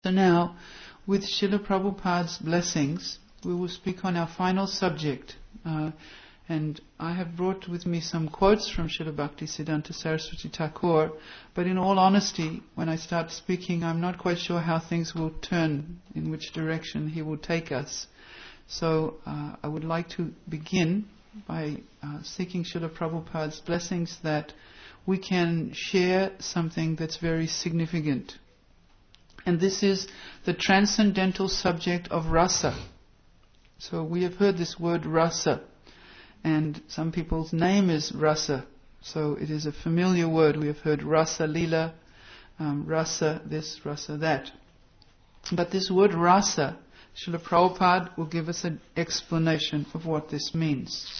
So now, with Srila Prabhupada's blessings, we will speak on our final subject. And I have brought with me some quotes from Srila Bhaktisiddhanta Saraswati Thakur, but in all honesty, when I start speaking, I'm not quite sure how things will turn, in which direction he will take us. So I would like to begin by seeking Srila Prabhupada's blessings that we can share something that's very significant. And this is the transcendental subject of rasa. So we have heard this word rasa, and some people's name is rasa. So it is a familiar word. We have heard rasa lila, rasa this, rasa that. But this word rasa, Srila Prabhupada will give us an explanation of what this means.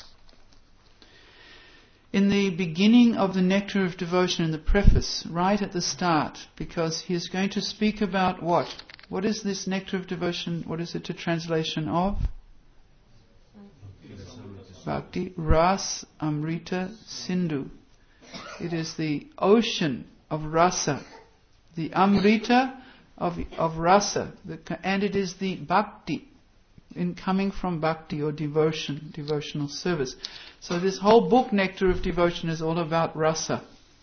In the beginning of the Nectar of Devotion, in the preface, right at the start, because he is going to speak about what? What is this Nectar of Devotion? What is it a translation of? Bhakti Ras Amrita Sindhu. It is the ocean of rasa, the Amrita of rasa, and it is the bhakti, in coming from bhakti or devotion, devotional service. So this whole book, Nectar of Devotion, is all about rasa.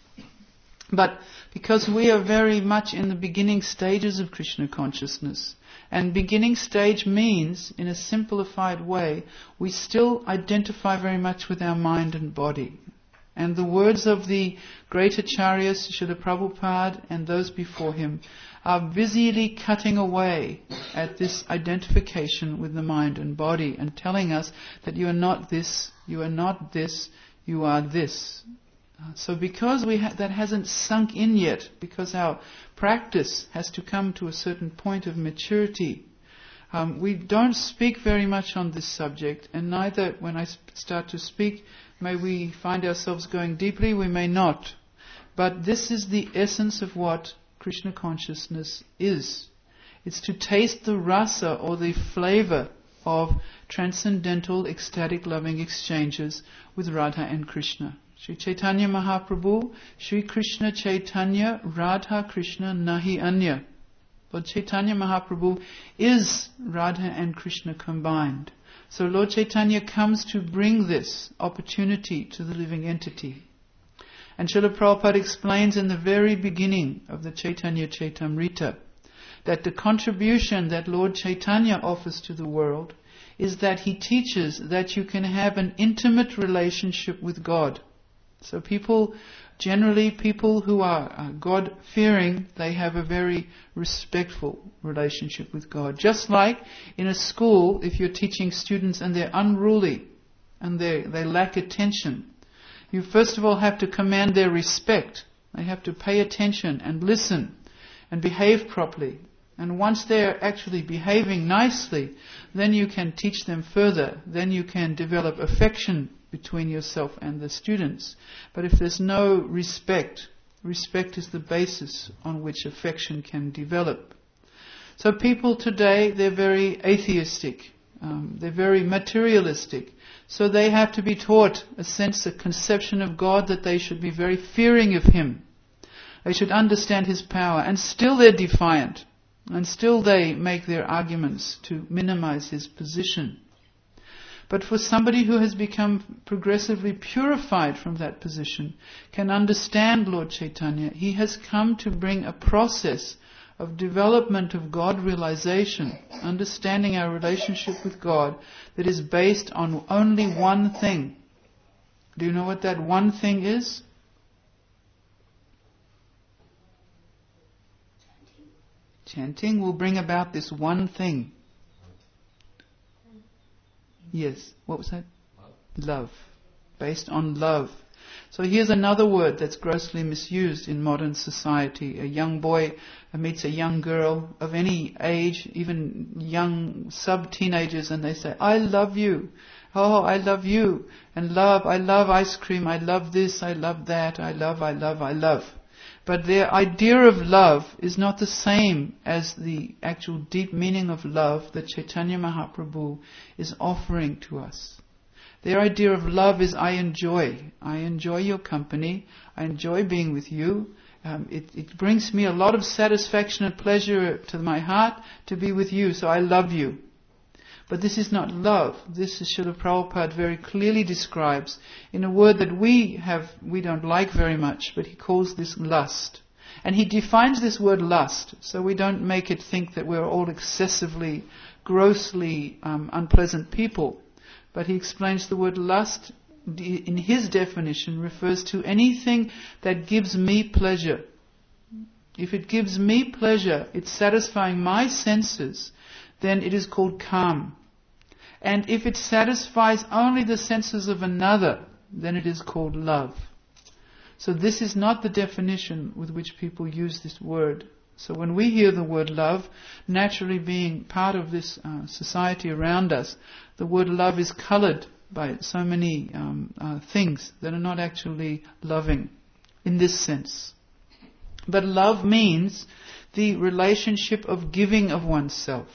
But because we are very much in the beginning stages of Krishna consciousness, and beginning stage means, in a simplified way, we still identify very much with our mind and body. And the words of the great acharyas, Srila Prabhupada and those before him, are busily cutting away at this identification with the mind and body and telling us that you are not this, you are not this, you are this. So because that hasn't sunk in yet, because our practice has to come to a certain point of maturity, we don't speak very much on this subject, and neither when I start to speak may we find ourselves going deeply, we may not. But this is the essence of what Krishna consciousness is. It's to taste the rasa, or the flavor of transcendental ecstatic loving exchanges with Radha and Krishna. Sri Chaitanya Mahaprabhu, Sri Krishna Chaitanya, Radha Krishna Nahi Anya. Lord Chaitanya Mahaprabhu is Radha and Krishna combined. So Lord Chaitanya comes to bring this opportunity to the living entity. And Srila Prabhupada explains in the very beginning of the Chaitanya Chaitamrita that the contribution that Lord Chaitanya offers to the world is that he teaches that you can have an intimate relationship with God. So generally people who are God-fearing, they have a very respectful relationship with God. Just like in a school, if you're teaching students and they're unruly and they lack attention, you first of all have to command their respect. They have to pay attention and listen and behave properly. And once they're actually behaving nicely, then you can teach them further. Then you can develop affection between yourself and the students. But if there's no respect, respect is the basis on which affection can develop. So people today, they're very atheistic. They're very materialistic. So they have to be taught a conception of God, that they should be very fearing of Him. They should understand His power. And still they're defiant. And still they make their arguments to minimize His position. But for somebody who has become progressively purified from that position, can understand Lord Chaitanya, he has come to bring a process of development of God realization, understanding our relationship with God, that is based on only one thing. Do you know what that one thing is? Chanting will bring about this one thing. Yes, what was that? Love. Based on love. So here's another word that's grossly misused in modern society. A young boy meets a young girl of any age, even young sub-teenagers, and they say, I love you. Oh, I love you. And love, I love ice cream, I love this, I love that, I love, I love, I love. But their idea of love is not the same as the actual deep meaning of love that Chaitanya Mahaprabhu is offering to us. Their idea of love is I enjoy your company, I enjoy being with you, It brings me a lot of satisfaction and pleasure to my heart to be with you, so I love you. But this is not love. This is Srila Prabhupada very clearly describes in a word that we don't like very much, but he calls this lust. And he defines this word lust, so we don't make it think that we're all excessively, grossly unpleasant people. But he explains the word lust, in his definition, refers to anything that gives me pleasure. If it gives me pleasure, it's satisfying my senses, then it is called kam. And if it satisfies only the senses of another, then it is called love. So this is not the definition with which people use this word. So when we hear the word love, naturally being part of this society around us, the word love is coloured by so many things that are not actually loving in this sense. But love means the relationship of giving of oneself.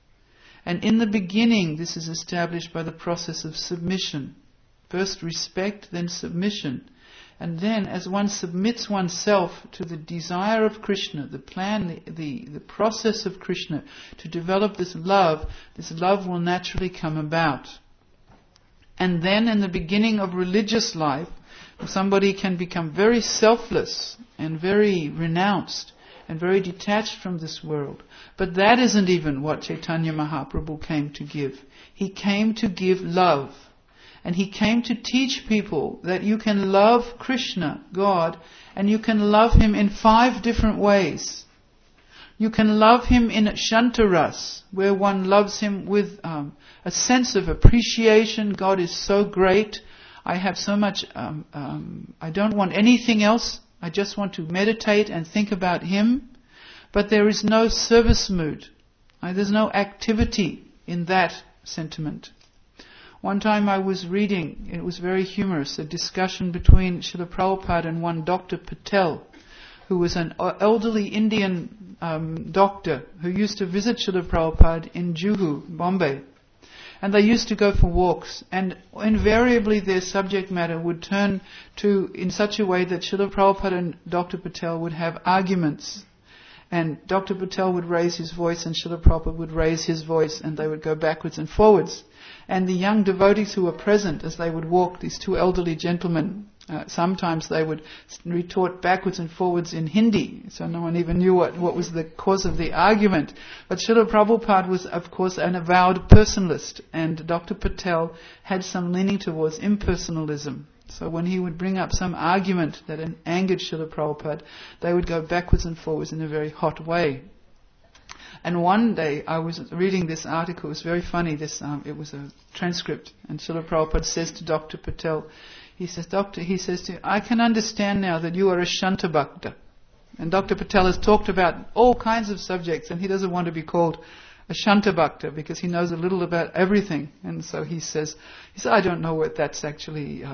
And in the beginning, this is established by the process of submission. First respect, then submission. And then, as one submits oneself to the desire of Krishna, the plan, the process of Krishna, to develop this love will naturally come about. And then, in the beginning of religious life, somebody can become very selfless and very renounced and very detached from this world. But that isn't even what Chaitanya Mahaprabhu came to give. He came to give love. And he came to teach people that you can love Krishna, God, and you can love Him in 5 different ways. You can love Him in Shantaras, where one loves Him with a sense of appreciation. God is so great. I have so much, I don't want anything else. I just want to meditate and think about Him. But there is no service mood. There's no activity in that sentiment. One time I was reading, it was very humorous, a discussion between Srila Prabhupada and one Dr. Patel, who was an elderly Indian doctor who used to visit Srila Prabhupada in Juhu, Bombay. And they used to go for walks, and invariably their subject matter would turn to in such a way that Srila Prabhupada and Dr. Patel would have arguments. And Dr. Patel would raise his voice and Srila Prabhupada would raise his voice, and they would go backwards and forwards. And the young devotees who were present as they would walk, these 2 elderly gentlemen, sometimes they would retort backwards and forwards in Hindi, so no one even knew what was the cause of the argument. But Srila Prabhupada was, of course, an avowed personalist, and Dr. Patel had some leaning towards impersonalism. So when he would bring up some argument that angered Srila Prabhupada, they would go backwards and forwards in a very hot way. And one day I was reading this article, it was very funny, it was a transcript, and Srila Prabhupada says to Dr. Patel, he says to him, I can understand now that you are a Shanta Bhakta. And Dr. Patel has talked about all kinds of subjects, and he doesn't want to be called a Shanta Bhakta because he knows a little about everything. And so he says, I don't know what that's actually,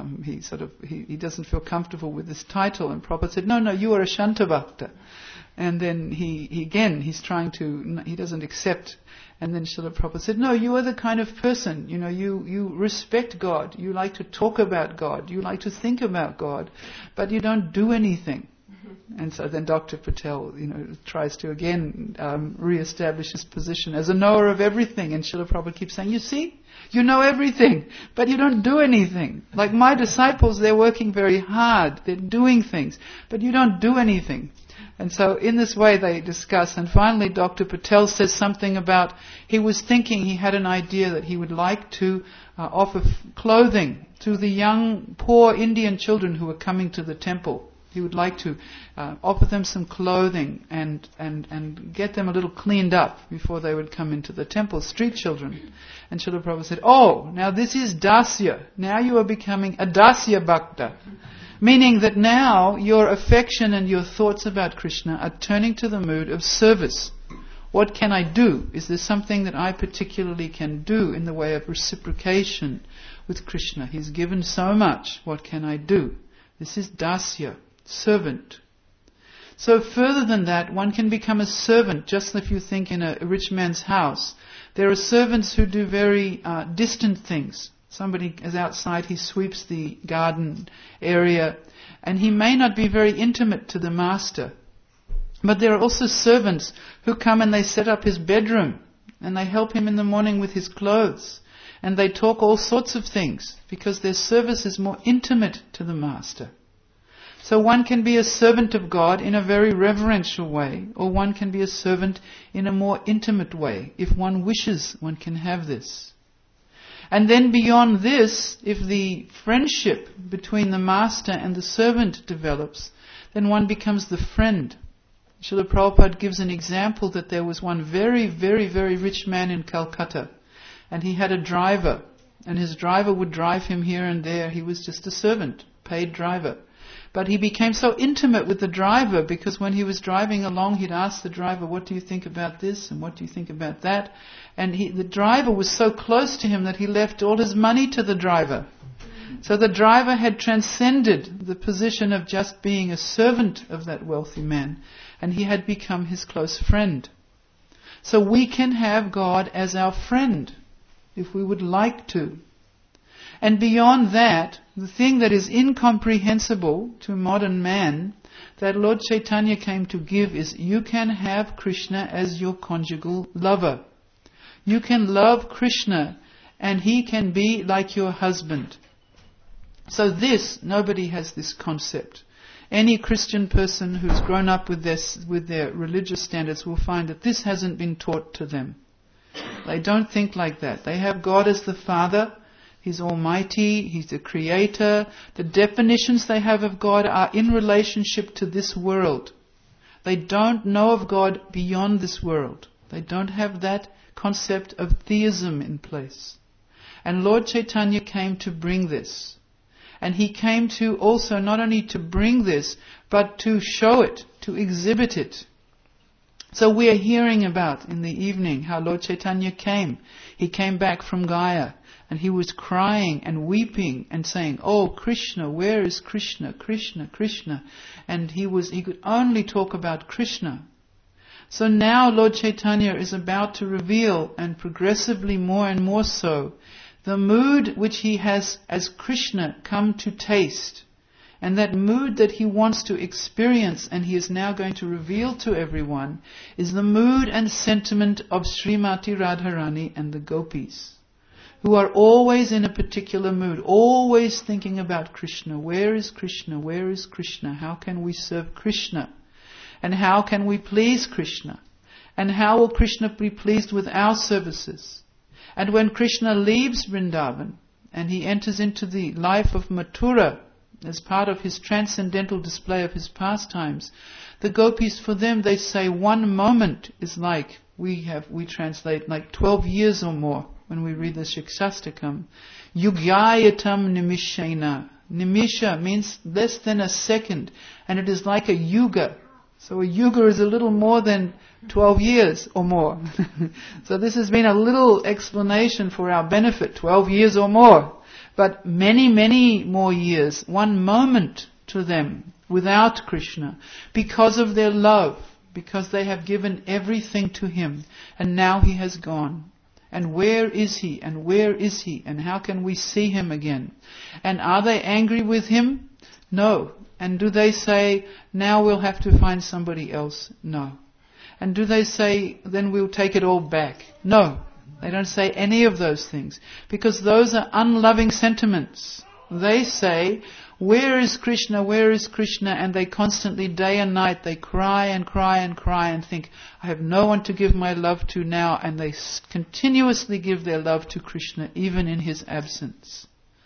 he doesn't feel comfortable with this title. And Prabhupada said, no, you are a Shanta Bhakta. And then he's trying to, he doesn't accept. And then Srila Prabhupada said, no, you are the kind of person, you respect God, you like to talk about God, you like to think about God, but you don't do anything. And so then Dr. Patel, tries to again re-establish his position as a knower of everything. And Srila Prabhupada keeps saying, you see, you know everything, but you don't do anything. Like my disciples, they're working very hard, they're doing things, but you don't do anything. And so in this way they discuss, and finally Dr. Patel says something about, he was thinking, he had an idea that he would like to offer clothing to the young, poor Indian children who were coming to the temple. He would like to offer them some clothing and get them a little cleaned up before they would come into the temple, street children. And Srila Prabhupada said, now this is dasya. Now you are becoming a dasya bhakta. Meaning that now your affection and your thoughts about Krishna are turning to the mood of service. What can I do? Is there something that I particularly can do in the way of reciprocation with Krishna? He's given so much. What can I do? This is dasya, servant. So further than that, one can become a servant. Just if you think in a rich man's house, there are servants who do very distant things. Somebody is outside, he sweeps the garden area, and he may not be very intimate to the master. But there are also servants who come and they set up his bedroom, and they help him in the morning with his clothes, and they talk all sorts of things, because their service is more intimate to the master. So one can be a servant of God in a very reverential way, or one can be a servant in a more intimate way. If one wishes, one can have this. And then beyond this, if the friendship between the master and the servant develops, then one becomes the friend. Srila Prabhupada gives an example that there was one very, very, very rich man in Calcutta, and he had a driver, and his driver would drive him here and there. He was just a servant, paid driver. But he became so intimate with the driver, because when he was driving along, he'd ask the driver, what do you think about this, and what do you think about that? And the driver was so close to him that he left all his money to the driver. So the driver had transcended the position of just being a servant of that wealthy man, and he had become his close friend. So we can have God as our friend, if we would like to. And beyond that, the thing that is incomprehensible to modern man, that Lord Chaitanya came to give, is you can have Krishna as your conjugal lover. You can love Krishna and he can be like your husband. So this, nobody has this concept. Any Christian person who's grown up with their religious standards will find that this hasn't been taught to them. They don't think like that. They have God as the Father. He's almighty, He's the creator. The definitions they have of God are in relationship to this world. They don't know of God beyond this world. They don't have that concept of theism in place. And Lord Chaitanya came to bring this. And He came to also not only to bring this, but to show it, to exhibit it. So we are hearing about in the evening how Lord Chaitanya came. He came back from Gaya. And he was crying and weeping and saying, "Oh Krishna, where is Krishna? Krishna, Krishna." And he could only talk about Krishna. So now Lord Chaitanya is about to reveal, and progressively more and more so, the mood which he has as Krishna come to taste. And that mood that he wants to experience, and he is now going to reveal to everyone, is the mood and sentiment of Srimati Radharani and the gopis, who are always in a particular mood, always thinking about Krishna. Where is Krishna? Where is Krishna? How can we serve Krishna? And how can we please Krishna? And how will Krishna be pleased with our services? And when Krishna leaves Vrindavan and he enters into the life of Mathura as part of his transcendental display of his pastimes, the gopis, for them, they say 1 moment is like, we translate like 12 years or more. When we read the Shikshastakam, Yugyayatam nimishena. Nimisha means less than a second, and it is like a yuga. So a yuga is a little more than 12 years or more. So this has been a little explanation for our benefit, 12 years or more. But many, many more years, 1 moment to them without Krishna, because of their love, because they have given everything to Him, and now He has gone. And where is He? And where is He? And how can we see Him again? And are they angry with Him? No. And do they say, now we'll have to find somebody else? No. And do they say, then we'll take it all back? No. They don't say any of those things, because those are unloving sentiments. They say, where is Krishna? Where is Krishna? And they constantly, day and night, they cry and cry and cry and think, I have no one to give my love to now. And they continuously give their love to Krishna, even in His absence.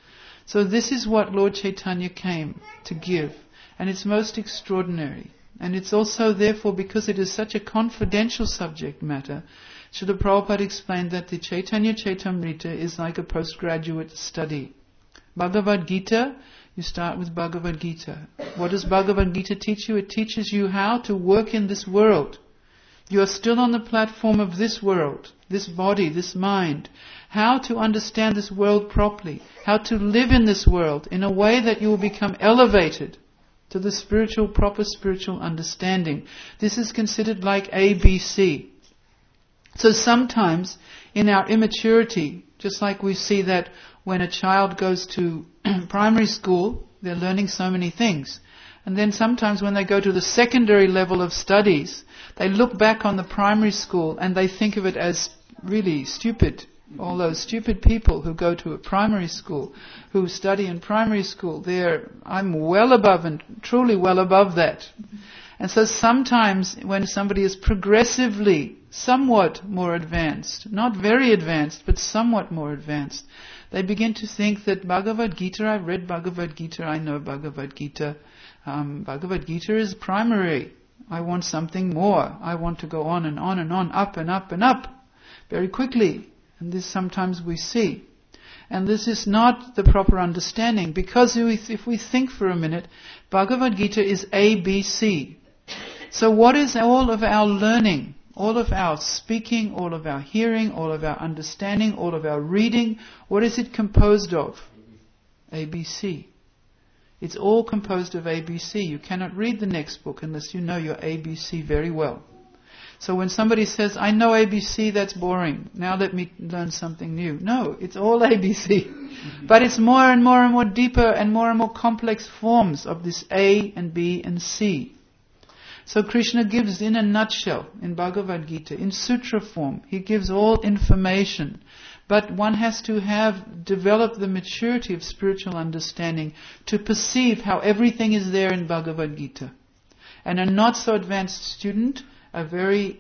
So this is what Lord Chaitanya came to give. And it's most extraordinary. And it's also, therefore, because it is such a confidential subject matter, Srila Prabhupada explained that the Chaitanya Chaitamrita is like a postgraduate study. Bhagavad Gita, you start with Bhagavad Gita. What does Bhagavad Gita teach you? It teaches you how to work in this world. You are still on the platform of this world, this body, this mind. How to understand this world properly. How to live in this world in a way that you will become elevated to the spiritual, proper spiritual understanding. This is considered like ABC. So sometimes in our immaturity, Just like we see that when a child goes to primary school, they're learning so many things. And then sometimes when they go to the secondary level of studies, they look back on the primary school and they think of it as really stupid. All those stupid people who go to a primary school, who study in primary school, I'm well above and truly well above that. And so sometimes when somebody is progressively somewhat more advanced, not very advanced, but somewhat more advanced, they begin to think that Bhagavad Gita, I've read Bhagavad Gita, I know Bhagavad Gita. Bhagavad Gita is primary. I want something more. I want to go on and on and on, up and up and up, very quickly. And this sometimes we see. And this is not the proper understanding, because if we think for a minute, Bhagavad Gita is ABC. So what is all of our learning, all of our speaking, all of our hearing, all of our understanding, all of our reading, what is it composed of? ABC. It's all composed of ABC. You cannot read the next book unless you know your ABC very well. So when somebody says, I know ABC, that's boring. Now let me learn something new. No, it's all ABC. But it's more and more deeper and more complex forms of this A and B and C. So Krishna gives in a nutshell in Bhagavad Gita, in sutra form, he gives all information. But one has to have developed the maturity of spiritual understanding to perceive how everything is there in Bhagavad Gita. And a not so advanced student, a very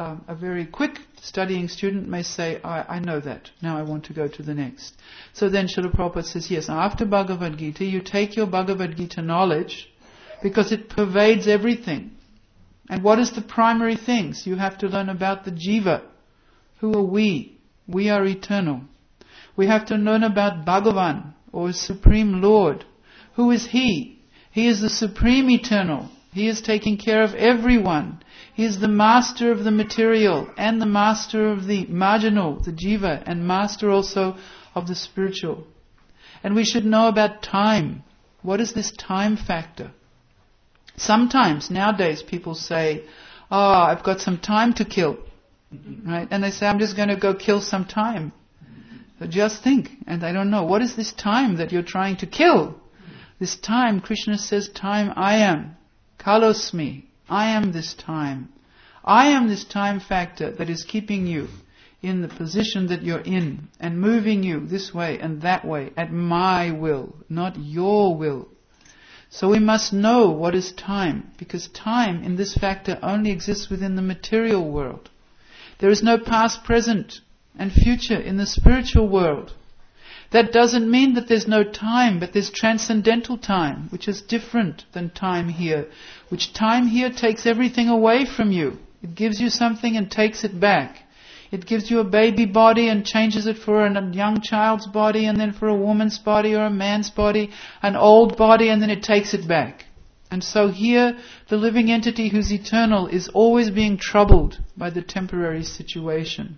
quick studying student may say, I know that, now I want to go to the next. So then Srila Prabhupada says, yes, after Bhagavad Gita, you take your Bhagavad Gita knowledge, because it pervades everything. And what is the primary things? You have to learn about the jiva. Who are we? We are eternal. We have to learn about Bhagavan, or Supreme Lord. Who is He? He is the Supreme Eternal. He is taking care of everyone. He is the master of the material and the master of the marginal, the jiva, and master also of the spiritual. And we should know about time. What is this time factor? Sometimes, nowadays, people say, I've got some time to kill. Right? And they say, I'm just going to go kill some time. So just think. And I don't know, what is this time that you're trying to kill? This time, Krishna says, time I am. Kalosmi. I am this time. I am this time factor that is keeping you in the position that you're in and moving you this way and that way at my will, not your will. So we must know what is time, because time in this factor only exists within the material world. There is no past, present and future in the spiritual world. That doesn't mean that there's no time, but there's transcendental time, which is different than time here. Which time here takes everything away from you. It gives you something and takes it back. It gives you a baby body and changes it for a young child's body, and then for a woman's body or a man's body, an old body, and then it takes it back. And so here, the living entity who's eternal is always being troubled by the temporary situation.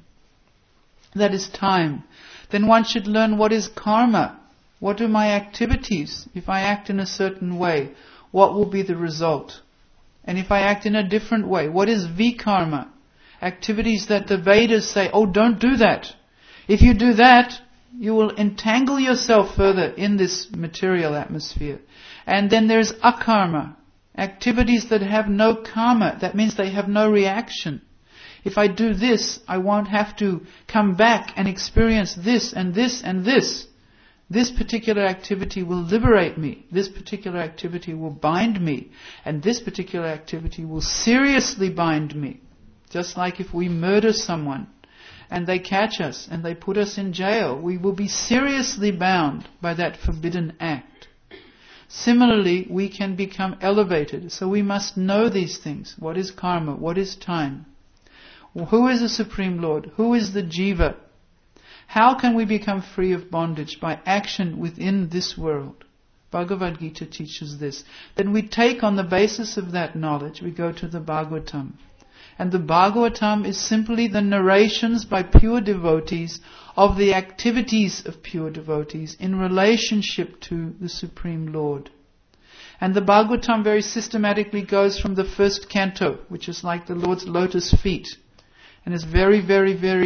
That is time. Then one should learn what is karma. What are my activities? If I act in a certain way, what will be the result? And if I act in a different way, what is vikarma? Activities that the Vedas say, don't do that. If you do that, you will entangle yourself further in this material atmosphere. And then there's akarma. Activities that have no karma. That means they have no reaction. If I do this, I won't have to come back and experience this and this and this. This particular activity will liberate me. This particular activity will bind me. And this particular activity will seriously bind me. Just like if we murder someone and they catch us and they put us in jail, we will be seriously bound by that forbidden act. Similarly, we can become elevated. So we must know these things. What is karma? What is time? Who is the Supreme Lord? Who is the jiva? How can we become free of bondage? By action within this world. Bhagavad Gita teaches this. Then we take on the basis of that knowledge, we go to the Bhagavatam. And the Bhagavatam is simply the narrations by pure devotees of the activities of pure devotees in relationship to the Supreme Lord. And the Bhagavatam very systematically goes from the first canto, which is like the Lord's lotus feet, and is very, very, very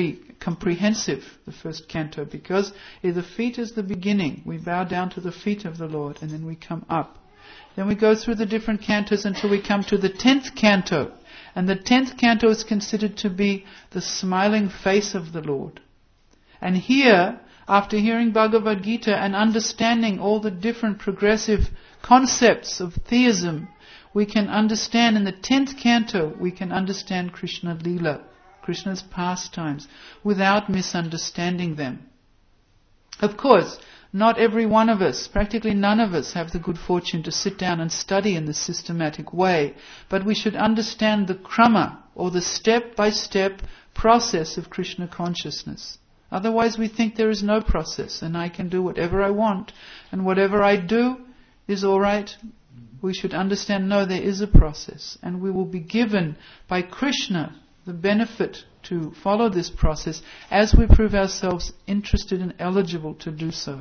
comprehensive, the first canto, because the feet is the beginning. We bow down to the feet of the Lord and then we come up. Then we go through the different cantos until we come to the 10th canto. And the 10th canto is considered to be the smiling face of the Lord. And here, after hearing Bhagavad Gita and understanding all the different progressive concepts of theism, we can understand in the 10th canto, we can understand Krishna Leela, Krishna's pastimes, without misunderstanding them. Of course, not every one of us, practically none of us, have the good fortune to sit down and study in this systematic way, but we should understand the krama, or the step-by-step process of Krishna consciousness. Otherwise we think there is no process, and I can do whatever I want, and whatever I do is alright. We should understand, no, there is a process, and we will be given by Krishna the benefit to follow this process as we prove ourselves interested and eligible to do so.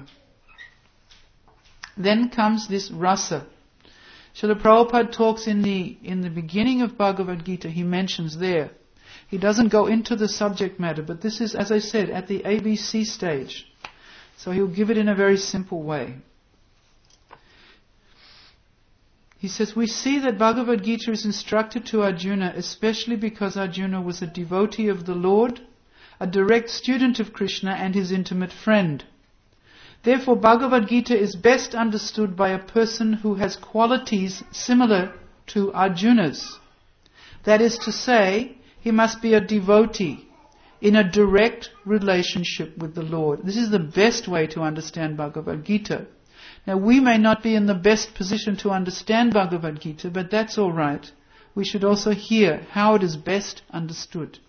Then comes this rasa. Srila Prabhupada talks in the beginning of Bhagavad Gita, he mentions there. He doesn't go into the subject matter, but this is, as I said, at the ABC stage. So he'll give it in a very simple way. He says, we see that Bhagavad Gita is instructed to Arjuna, especially because Arjuna was a devotee of the Lord, a direct student of Krishna and his intimate friend. Therefore, Bhagavad Gita is best understood by a person who has qualities similar to Arjuna's. That is to say, he must be a devotee in a direct relationship with the Lord. This is the best way to understand Bhagavad Gita. Now, we may not be in the best position to understand Bhagavad Gita, but that's all right. We should also hear how it is best understood.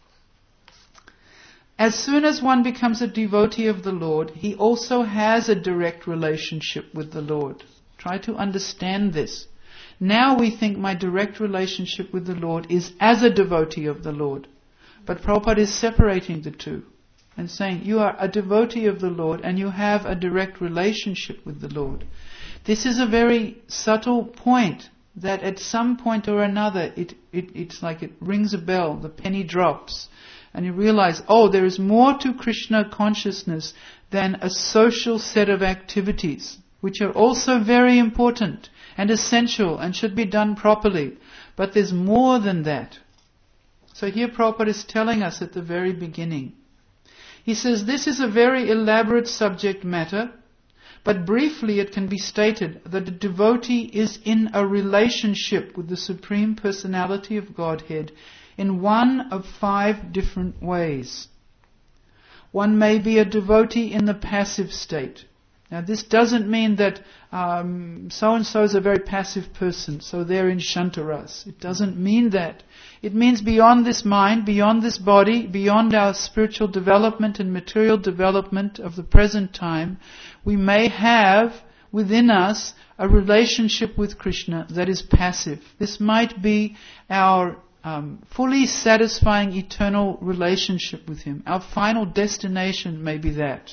As soon as one becomes a devotee of the Lord, he also has a direct relationship with the Lord. Try to understand this. Now we think my direct relationship with the Lord is as a devotee of the Lord. But Prabhupada is separating the two and saying, you are a devotee of the Lord and you have a direct relationship with the Lord. This is a very subtle point that at some point or another it's like it rings a bell, the penny drops, and you realize, oh, there is more to Krishna consciousness than a social set of activities, which are also very important and essential and should be done properly. But there's more than that. So here Prabhupada is telling us at the very beginning. He says this is a very elaborate subject matter, but briefly it can be stated that a devotee is in a relationship with the Supreme Personality of Godhead in one of 5 different ways. One may be a devotee in the passive state. Now this doesn't mean that so-and-so is a very passive person, so they're in Shantaras. It doesn't mean that. It means beyond this mind, beyond this body, beyond our spiritual development and material development of the present time, we may have within us a relationship with Krishna that is passive. This might be our fully satisfying eternal relationship with Him. Our final destination may be that.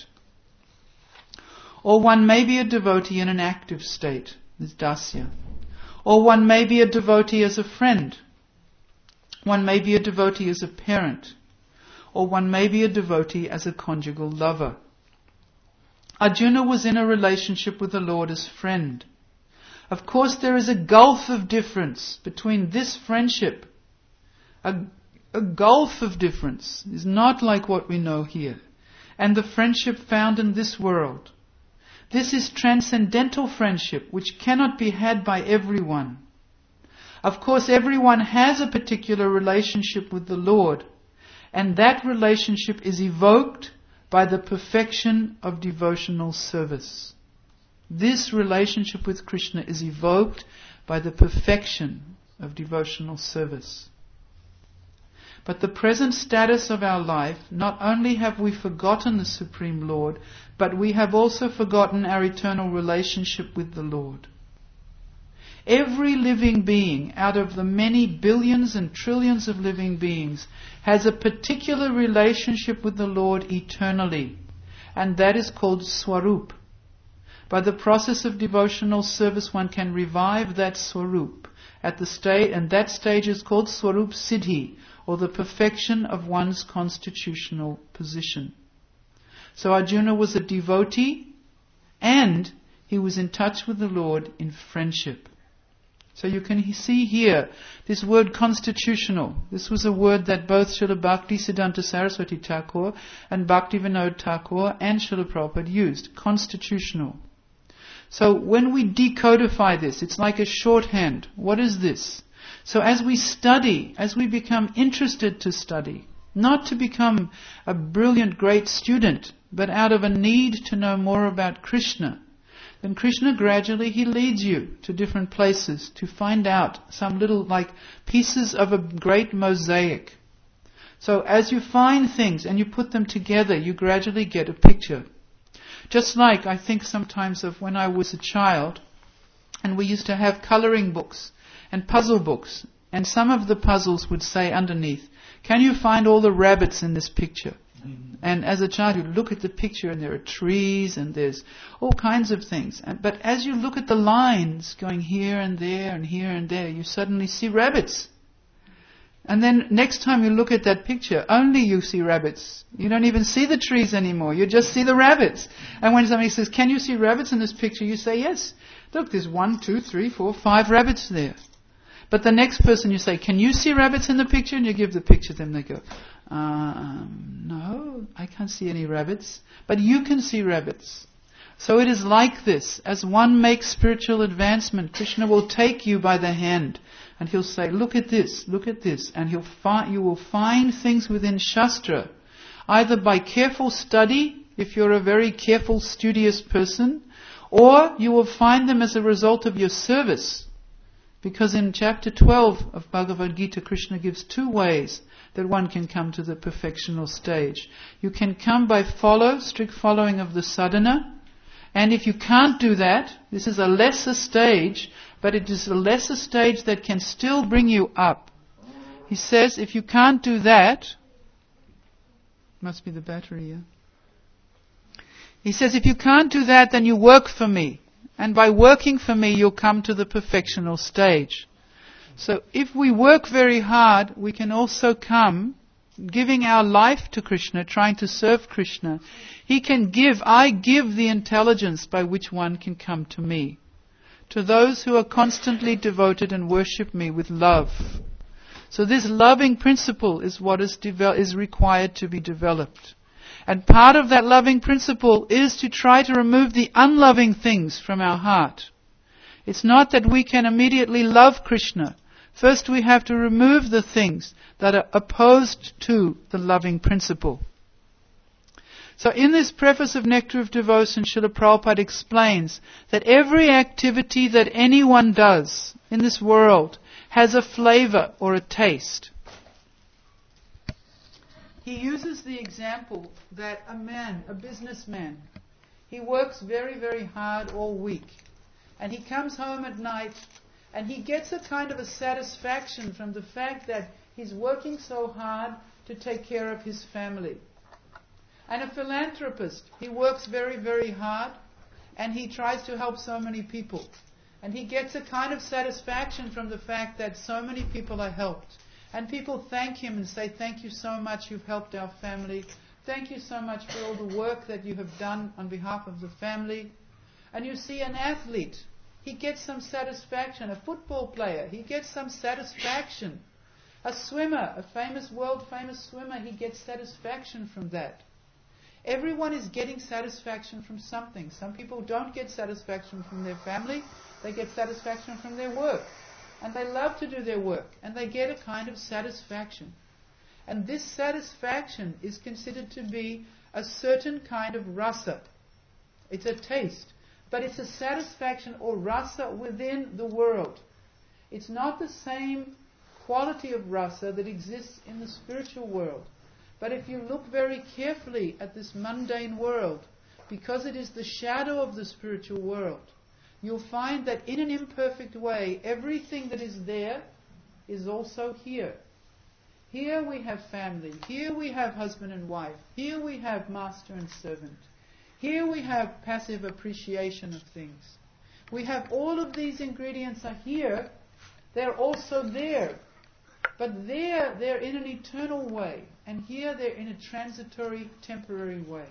Or one may be a devotee in an active state, this dasya. Or one may be a devotee as a friend. One may be a devotee as a parent. Or one may be a devotee as a conjugal lover. Arjuna was in a relationship with the Lord as friend. Of course there is a gulf of difference between this friendship. A gulf of difference is not like what we know here. And the friendship found in this world. This is transcendental friendship which cannot be had by everyone. Of course, everyone has a particular relationship with the Lord, and that relationship is evoked by the perfection of devotional service. This relationship with Krishna is evoked by the perfection of devotional service. But the present status of our life, not only have we forgotten the Supreme Lord, but we have also forgotten our eternal relationship with the Lord. Every living being out of the many billions and trillions of living beings has a particular relationship with the Lord eternally, and that is called Swarup. By the process of devotional service one can revive that Swarup at the stage, and that stage is called Swarup Siddhi, or the perfection of one's constitutional position. So Arjuna was a devotee, and he was in touch with the Lord in friendship. So you can see here, this word constitutional. This was a word that both Srila Bhaktisiddhanta Saraswati Thakur and Bhaktivinoda Thakur and Srila Prabhupada used. Constitutional. So when we decodify this, it's like a shorthand. What is this? So as we study, as we become interested to study, not to become a brilliant, great student, but out of a need to know more about Krishna, then Krishna gradually, He leads you to different places to find out some little like pieces of a great mosaic. So as you find things and you put them together, you gradually get a picture. Just like I think sometimes of when I was a child, and we used to have coloring books and puzzle books, and some of the puzzles would say underneath, can you find all the rabbits in this picture? And as a child, you look at the picture and there are trees and there's all kinds of things. But as you look at the lines going here and there and here and there, you suddenly see rabbits. And then next time you look at that picture, only you see rabbits. You don't even see the trees anymore. You just see the rabbits. And when somebody says, can you see rabbits in this picture? You say, yes. Look, there's 1, 2, 3, 4, 5 rabbits there. But the next person you say, can you see rabbits in the picture? And you give the picture to them, they go, no, I can't see any rabbits. But you can see rabbits. So it is like this. As one makes spiritual advancement, Krishna will take you by the hand and He'll say, look at this, and you will find things within Shastra, either by careful study, if you're a very careful, studious person, or you will find them as a result of your service. Because in chapter 12 of Bhagavad Gita, Krishna gives 2 ways that one can come to the perfectional stage. You can come by strict following of the sadhana, and if you can't do that, this is a lesser stage, but it is a lesser stage that can still bring you up. He says, if you can't do that, must be the battery, yeah? He says, if you can't do that, then you work for me. And by working for me, you'll come to the perfectional stage. So if we work very hard, we can also come, giving our life to Krishna, trying to serve Krishna. I give the intelligence by which one can come to me. To those who are constantly devoted and worship me with love. So this loving principle is what is required to be developed. And part of that loving principle is to try to remove the unloving things from our heart. It's not that we can immediately love Krishna. First we have to remove the things that are opposed to the loving principle. So in this preface of Nectar of Devotion, Srila Prabhupada explains that every activity that anyone does in this world has a flavor or a taste. He uses the example that a businessman, he works very, very hard all week. And he comes home at night and he gets a kind of a satisfaction from the fact that he's working so hard to take care of his family. And a philanthropist, he works very, very hard and he tries to help so many people. And he gets a kind of satisfaction from the fact that so many people are helped. And people thank him and say, thank you so much, you've helped our family. Thank you so much for all the work that you have done on behalf of the family. And you see an athlete, he gets some satisfaction. A football player, he gets some satisfaction. A swimmer, a world famous swimmer, he gets satisfaction from that. Everyone is getting satisfaction from something. Some people don't get satisfaction from their family, they get satisfaction from their work. And they love to do their work, and they get a kind of satisfaction. And this satisfaction is considered to be a certain kind of rasa. It's a taste, but it's a satisfaction or rasa within the world. It's not the same quality of rasa that exists in the spiritual world. But if you look very carefully at this mundane world, because it is the shadow of the spiritual world, you'll find that in an imperfect way, everything that is there is also here. Here we have family. Here we have husband and wife. Here we have master and servant. Here we have passive appreciation of things. We have all of these ingredients are here. They're also there. But there, they're in an eternal way, and here they're in a transitory, temporary way.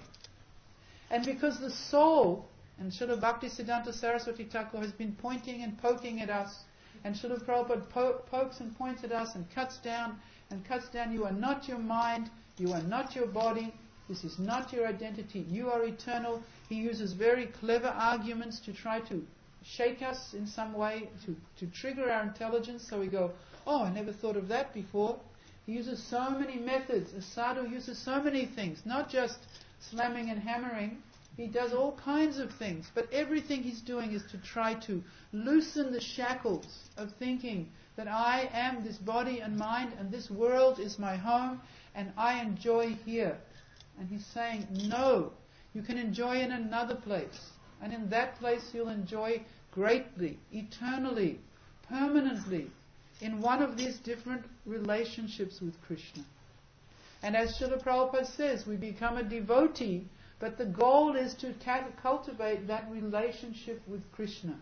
And because the soul, and Srila Bhaktisiddhanta Saraswati Thakur has been pointing and poking at us, and Srila Prabhupada pokes and points at us and cuts down, you are not your mind, you are not your body, this is not your identity, you are eternal. He uses very clever arguments to try to shake us in some way, to trigger our intelligence, so we go, oh, I never thought of that before. He uses so many methods. A sadhu uses so many things, not just slamming and hammering. He does all kinds of things, but everything he's doing is to try to loosen the shackles of thinking that I am this body and mind, and this world is my home, and I enjoy here. And he's saying, no, you can enjoy in another place. And in that place you'll enjoy greatly, eternally, permanently, in one of these different relationships with Krishna. And as Srila Prabhupada says, we become a devotee, but the goal is to cultivate that relationship with Krishna.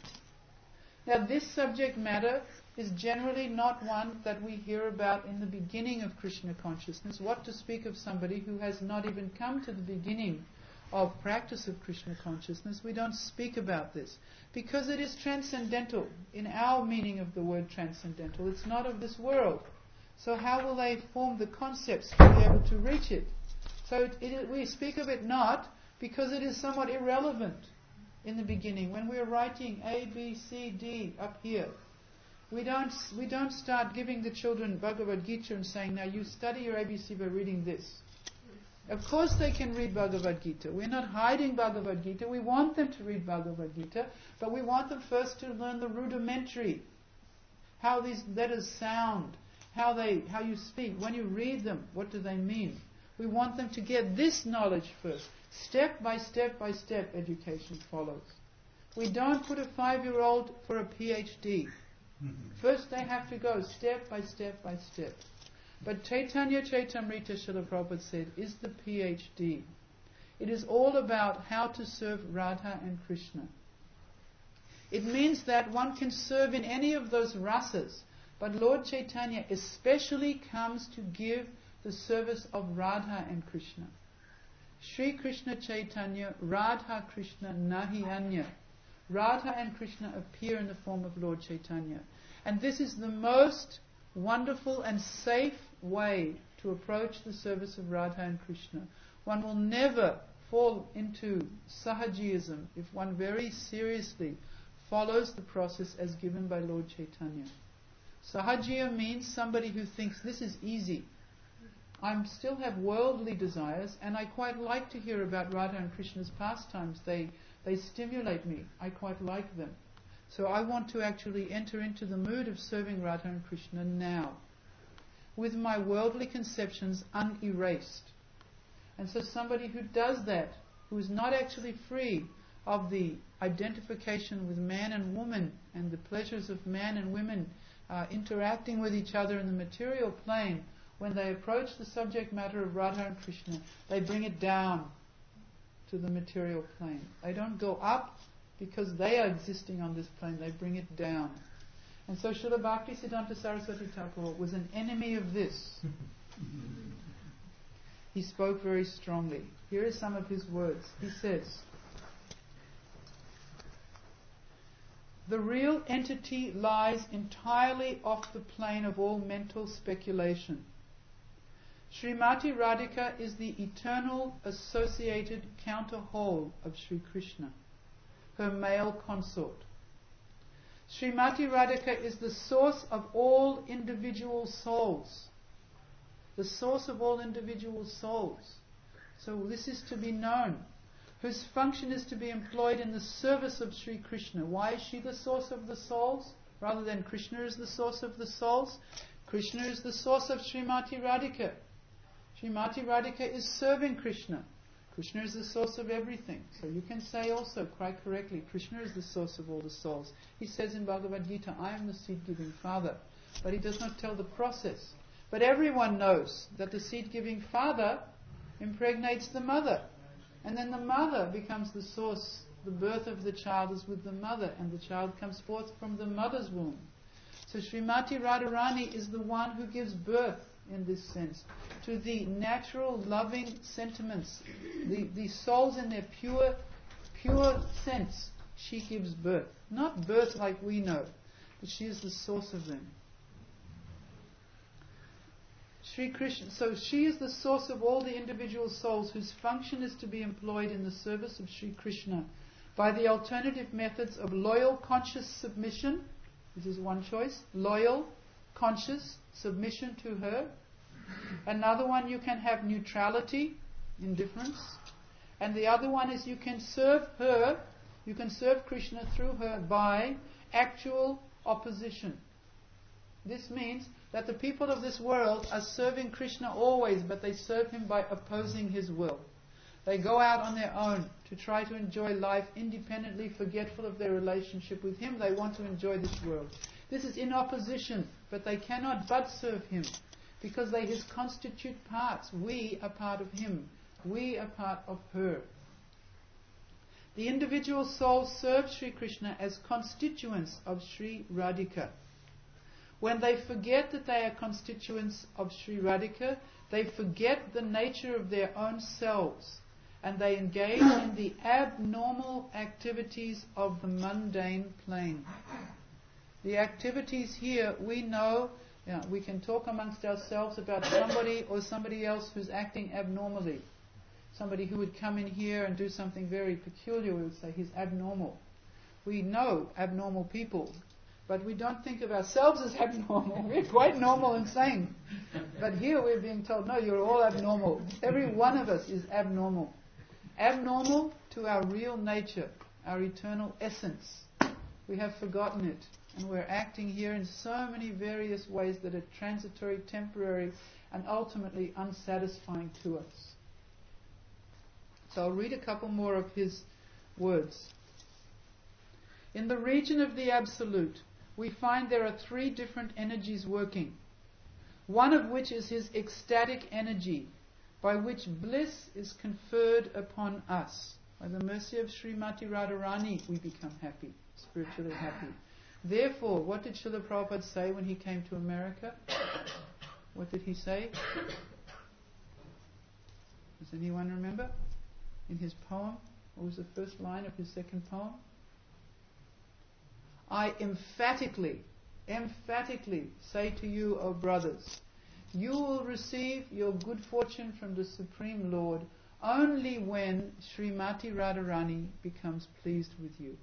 Now this subject matter is generally not one that we hear about in the beginning of Krishna consciousness. What to speak of somebody who has not even come to the beginning of practice of Krishna consciousness? We don't speak about this because it is transcendental in our meaning of the word transcendental. It's not of this world. So how will they form the concepts to be able to reach it? So we speak of it not because it is somewhat irrelevant in the beginning. When we're writing A, B, C, D up here, we don't start giving the children Bhagavad Gita and saying, now you study your ABC by reading this. Of course they can read Bhagavad Gita. We're not hiding Bhagavad Gita. We want them to read Bhagavad Gita, but we want them first to learn the rudimentary, how these letters sound, how you speak. When you read them, what do they mean? We want them to get this knowledge first. Step by step by step education follows. We don't put a 5-year-old for a PhD. First they have to go step by step by step. But Chaitanya Chaitamrita, Srila Prabhupada said, is the PhD. It is all about how to serve Radha and Krishna. It means that one can serve in any of those rasas, but Lord Chaitanya especially comes to give the service of Radha and Krishna. Sri Krishna Chaitanya, Radha Krishna Nahi Anya. Radha and Krishna appear in the form of Lord Chaitanya. And this is the most wonderful and safe way to approach the service of Radha and Krishna. One will never fall into Sahajiyism if one very seriously follows the process as given by Lord Chaitanya. Sahajiya means somebody who thinks this is easy. I still have worldly desires, and I quite like to hear about Radha and Krishna's pastimes. They stimulate me. I quite like them. So I want to actually enter into the mood of serving Radha and Krishna now, with my worldly conceptions unerased. And so somebody who does that, who is not actually free of the identification with man and woman and the pleasures of man and women interacting with each other in the material plane, when they approach the subject matter of Radha and Krishna, they bring it down to the material plane. They don't go up because they are existing on this plane, they bring it down. And so Srila Bhaktisiddhanta Saraswati Thakur was an enemy of this. He spoke very strongly. Here are some of his words. He says, the real entity lies entirely off the plane of all mental speculation. Srimati Radhika is the eternal associated counter-whole of Sri Krishna, her male consort. Srimati Radhika is the source of all individual souls. The source of all individual souls. So this is to be known, whose function is to be employed in the service of Sri Krishna. Why is she the source of the souls, rather than Krishna is the source of the souls? Krishna is the source of Srimati Radhika. Srimati Radhika is serving Krishna. Krishna is the source of everything. So you can say also quite correctly, Krishna is the source of all the souls. He says in Bhagavad Gita, I am the seed-giving father. But he does not tell the process. But everyone knows that the seed-giving father impregnates the mother. And then the mother becomes the source. The birth of the child is with the mother, and the child comes forth from the mother's womb. So Srimati Radharani is the one who gives birth, in this sense, to the natural loving sentiments, the souls in their pure sense. She gives birth. Not birth like we know, but she is the source of them. Sri Krishna, so she is the source of all the individual souls whose function is to be employed in the service of Sri Krishna by the alternative methods of loyal conscious submission. This is one choice. Loyal conscious submission to her. Another one, you can have neutrality, indifference. And the other one is you can serve her, you can serve Krishna through her by actual opposition. This means that the people of this world are serving Krishna always, but they serve him by opposing his will. They go out on their own to try to enjoy life independently, forgetful of their relationship with him. They want to enjoy this world. This is in opposition, but they cannot but serve him because they his constitute parts. We are part of him. We are part of her. The individual souls serve Sri Krishna as constituents of Sri Radhika. When they forget that they are constituents of Sri Radhika, they forget the nature of their own selves and they engage in the abnormal activities of the mundane plane. The activities here, we know, we can talk amongst ourselves about somebody or somebody else who's acting abnormally. Somebody who would come in here and do something very peculiar, we would say he's abnormal. We know abnormal people, but we don't think of ourselves as abnormal. We're quite normal and sane. But here we're being told, no, you're all abnormal. Every one of us is abnormal. Abnormal to our real nature, our eternal essence. We have forgotten it. And we're acting here in so many various ways that are transitory, temporary, and ultimately unsatisfying to us. So I'll read a couple more of his words. In the region of the Absolute, we find there are three different energies working. One of which is his ecstatic energy, by which bliss is conferred upon us. By the mercy of Srimati Radharani, we become happy, spiritually happy. Therefore, what did Srila Prabhupada say when he came to America? What did he say? Does anyone remember? In his poem, what was the first line of his second poem? I emphatically say to you, O brothers, you will receive your good fortune from the Supreme Lord only when Srimati Radharani becomes pleased with you.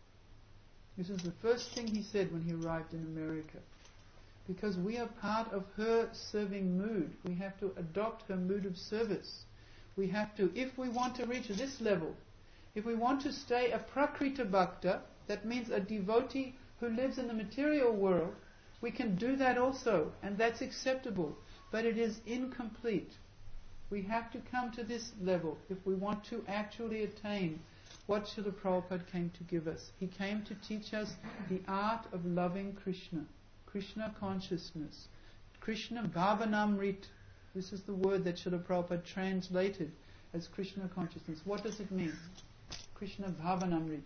This is the first thing he said when he arrived in America. Because we are part of her serving mood. We have to adopt her mood of service. We have to, if we want to reach this level, if we want to stay a Prakrita Bhakta, that means a devotee who lives in the material world, we can do that also, and that's acceptable. But it is incomplete. We have to come to this level if we want to actually attain what Srila Prabhupada came to give us. He came to teach us the art of loving Krishna, Krishna consciousness, Krishna Bhavanamrit. This is the word that Srila Prabhupada translated as Krishna consciousness. What does it mean? Krishna Bhavanamrit.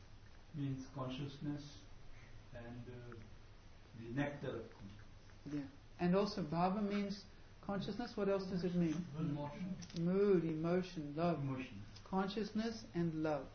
Means consciousness and the nectar of consciousness. Yeah. And also Bhava means consciousness. What else does it mean? Emotion. Mood, emotion, love. Emotion. Consciousness and love.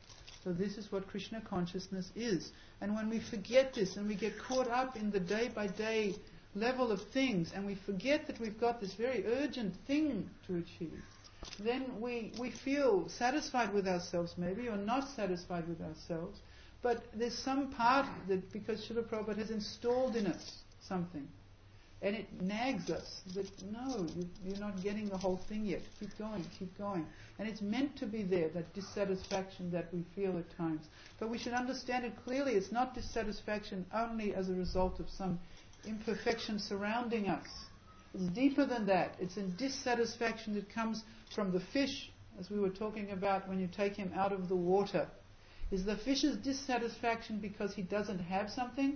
So this is what Krishna consciousness is. And when we forget this and we get caught up in the day-by-day level of things and we forget that we've got this very urgent thing to achieve, then we feel satisfied with ourselves maybe, or not satisfied with ourselves. But there's some part that, because Srila Prabhupada has installed in us something, and it nags us that no, you're not getting the whole thing yet. Keep going, keep going. And it's meant to be there, that dissatisfaction that we feel at times. But we should understand it clearly. It's not dissatisfaction only as a result of some imperfection surrounding us. It's deeper than that. It's a dissatisfaction that comes from the fish, as we were talking about when you take him out of the water. Is the fish's dissatisfaction because he doesn't have something?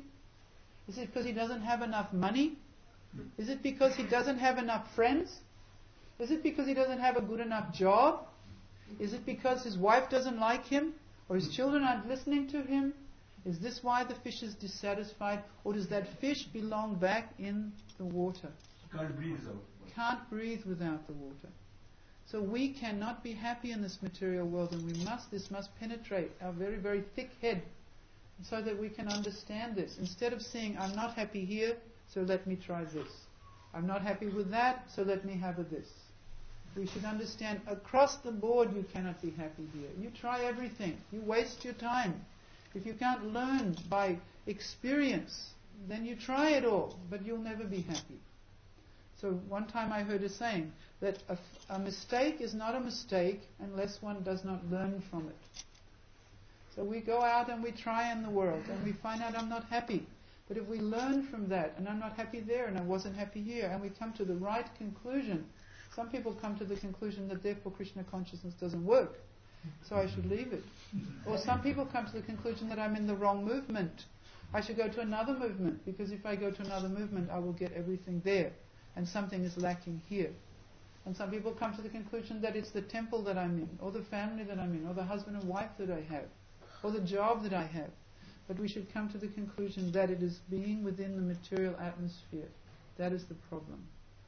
Is it because he doesn't have enough money? Is it because he doesn't have enough friends? Is it because he doesn't have a good enough job? Is it because his wife doesn't like him? Or his children aren't listening to him? Is this why the fish is dissatisfied? Or does that fish belong back in the water? Can't breathe out. Can't breathe without the water. So we cannot be happy in this material world, and this must penetrate our very, very thick head so that we can understand this. Instead of saying, I'm not happy here, so let me try this. I'm not happy with that, so let me have this. We should understand across the board you cannot be happy here. You try everything. You waste your time. If you can't learn by experience, then you try it all, but you'll never be happy. So one time I heard a saying that a mistake is not a mistake unless one does not learn from it. So we go out and we try in the world and we find out I'm not happy. But if we learn from that, and I'm not happy there and I wasn't happy here, and we come to the right conclusion. Some people come to the conclusion that therefore Krishna consciousness doesn't work, so I should leave it. Or some people come to the conclusion that I'm in the wrong movement. I should go to another movement, because if I go to another movement I will get everything there, and something is lacking here. And some people come to the conclusion that it's the temple that I'm in, or the family that I'm in, or the husband and wife that I have, or the job that I have. But we should come to the conclusion that it is being within the material atmosphere. That is the problem.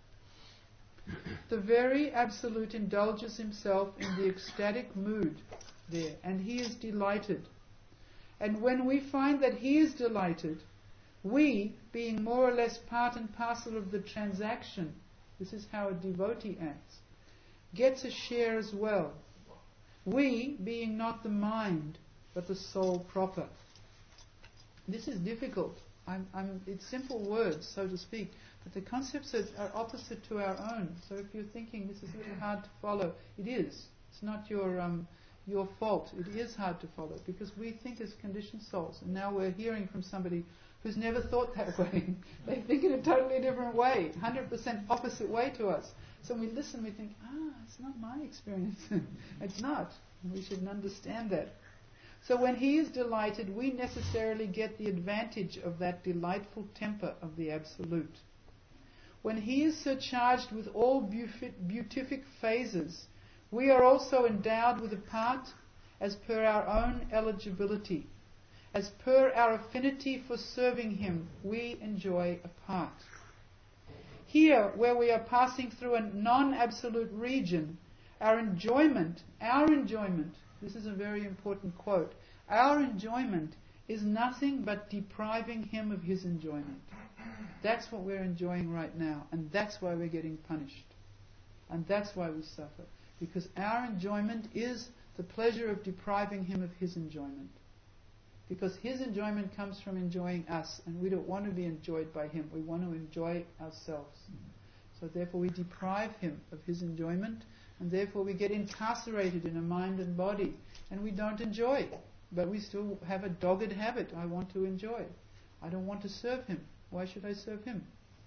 The very Absolute indulges himself in the ecstatic mood there, and he is delighted. And when we find that he is delighted, we, being more or less part and parcel of the transaction, this is how a devotee acts, gets a share as well. We, being not the mind, but the soul proper. This is difficult. It's simple words, so to speak, but the concepts are opposite to our own. So if you're thinking this is a little hard to follow, it is. It's not your fault. It is hard to follow because we think as conditioned souls, and now we're hearing from somebody who's never thought that way. They think in a totally different way, 100% opposite way to us. So when we listen, we think, it's not my experience. It's not. We should understand that. So when he is delighted, we necessarily get the advantage of that delightful temper of the Absolute. When he is surcharged with all beatific phases, we are also endowed with a part as per our own eligibility. As per our affinity for serving him, we enjoy a part. Here, where we are passing through a non-absolute region, our enjoyment, this is a very important quote, our enjoyment is nothing but depriving him of his enjoyment. That's what we're enjoying right now, and that's why we're getting punished. And that's why we suffer. Because our enjoyment is the pleasure of depriving him of his enjoyment. Because his enjoyment comes from enjoying us, and we don't want to be enjoyed by him. We want to enjoy ourselves. So therefore we deprive him of his enjoyment, and therefore we get incarcerated in a mind and body, and we don't enjoy. But we still have a dogged habit. I want to enjoy. I don't want to serve him. Why should I serve him?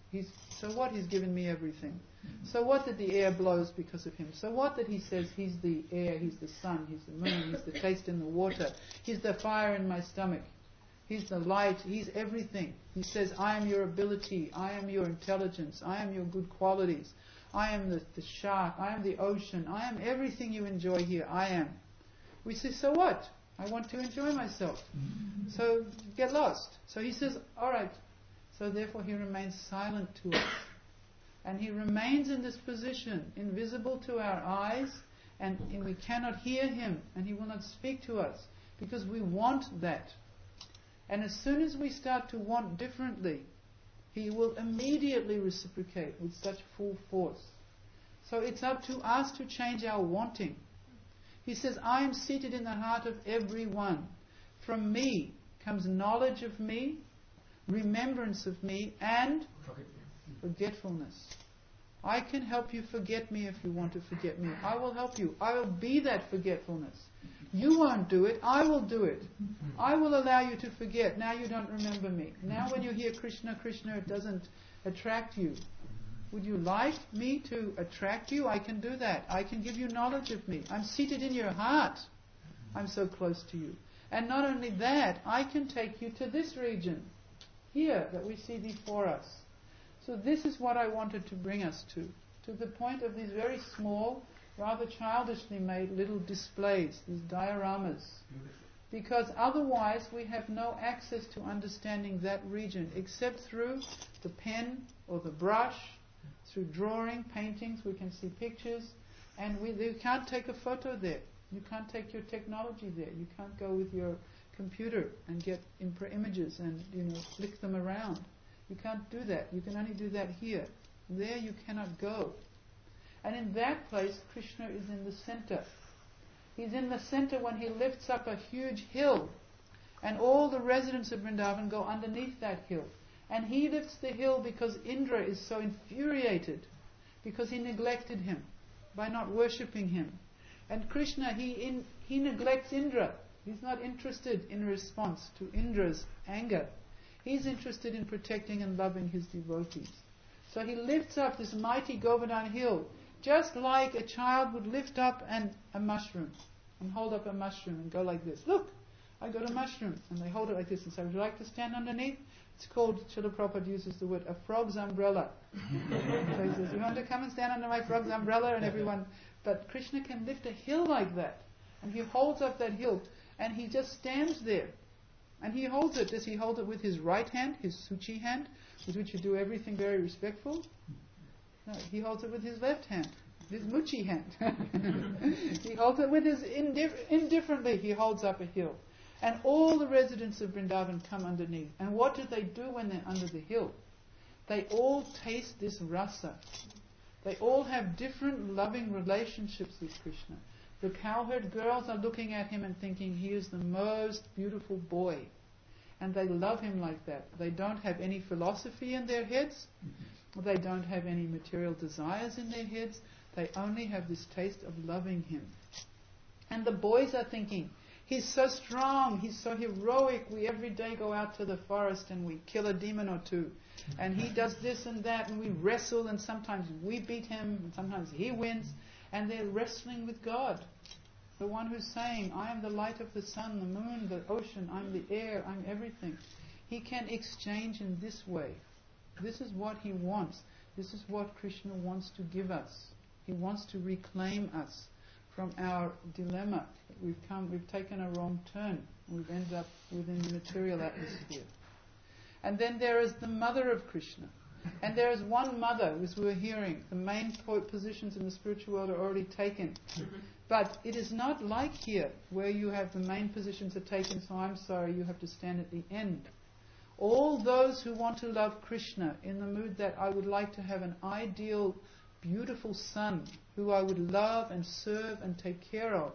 So what? He's given me everything. So what that the air blows because of him? So what that he says he's the air, he's the sun, he's the moon, he's the taste in the water, he's the fire in my stomach, he's the light, he's everything. He says, I am your ability, I am your intelligence, I am your good qualities, I am the shark, I am the ocean, I am everything you enjoy here, I am. We say, so what? I want to enjoy myself. So get lost. So he says, alright. So therefore he remains silent to us. And he remains in this position, invisible to our eyes, and we cannot hear him, and he will not speak to us, because we want that. And as soon as we start to want differently, he will immediately reciprocate with such full force. So it's up to us to change our wanting. He says, I am seated in the heart of everyone. From me comes knowledge of me, remembrance of me, and forgetfulness. I can help you forget me if you want to forget me. I will help you. I will be that forgetfulness. You won't do it. I will do it. I will allow you to forget. Now you don't remember me. Now when you hear Krishna, Krishna, it doesn't attract you. Would you like me to attract you? I can do that. I can give you knowledge of me. I'm seated in your heart. I'm so close to you. And not only that, I can take you to this region here that we see before us. So this is what I wanted to bring us to the point of these very small, rather childishly made little displays, these dioramas. because otherwise we have no access to understanding that region except through the pen or the brush, through drawing, paintings. We can see pictures, and you can't take a photo there. You can't take your technology there. You can't go with your computer and get images and flick them around. You can't do that. You can only do that here. There you cannot go. And in that place, Krishna is in the center. He's in the center when he lifts up a huge hill, and all the residents of Vrindavan go underneath that hill. And he lifts the hill because Indra is so infuriated, because he neglected him by not worshipping him. And Krishna, he neglects Indra. He's not interested in response to Indra's anger. He's interested in protecting and loving his devotees. So he lifts up this mighty Govardhan hill, just like a child would lift up a mushroom, and hold up a mushroom and go like this. Look, I got a mushroom. And they hold it like this and say, would you like to stand underneath? It's called, Srila Prabhupada uses the word, a frog's umbrella. So he says, you want to come and stand under my frog's umbrella? And everyone... But Krishna can lift a hill like that. And he holds up that hill. And he just stands there. And he holds it. Does he hold it with his right hand, his suchi hand, with which you do everything very respectful? No, he holds it with his left hand, his muchi hand. He holds it with his indifferently. He holds up a hill. And all the residents of Vrindavan come underneath. And what do they do when they're under the hill? They all taste this rasa. They all have different loving relationships with Krishna. The cowherd girls are looking at him and thinking he is the most beautiful boy. And they love him like that. They don't have any philosophy in their heads. They don't have any material desires in their heads. They only have this taste of loving him. And the boys are thinking, he's so strong, he's so heroic. We every day go out to the forest and we kill a demon or two. And he does this and that, and we wrestle, and sometimes we beat him, and sometimes he wins. And they're wrestling with God. The one who's saying, I am the light of the sun, the moon, the ocean, I'm the air, I'm everything. He can exchange in this way. This is what he wants. This is what Krishna wants to give us. He wants to reclaim us from our dilemma. We've taken a wrong turn. We've ended up within the material atmosphere. And then there is the mother of Krishna. And there is one mother, as we were hearing. The main positions in the spiritual world are already taken. But it is not like here, where you have the main positions are taken, so I'm sorry, you have to stand at the end. All those who want to love Krishna in the mood that I would like to have an ideal, beautiful son who I would love and serve and take care of,